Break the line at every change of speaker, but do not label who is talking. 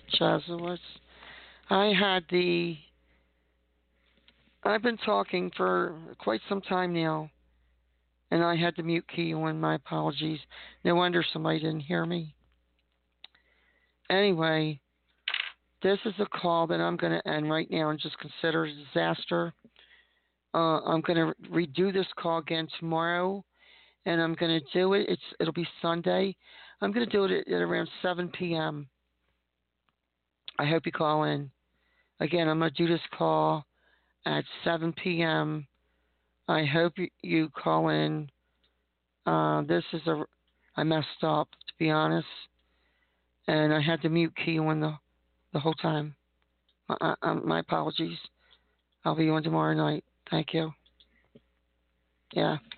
Jesuits. I had the. I've been talking for quite some time now, and I had the mute key on. My apologies. No wonder somebody didn't hear me. Anyway, this is a call that I'm going to end right now and just consider a disaster. I'm going to redo this call again tomorrow, and I'm going to do it. It'll be Sunday. I'm going to do it at around 7 p.m. I hope you call in. Again, I'm going to do this call at 7 p.m. I hope you call in. This is a. I messed up, to be honest, and I had the mute key on the whole time. My apologies. I'll be on tomorrow night. Thank you. Yeah.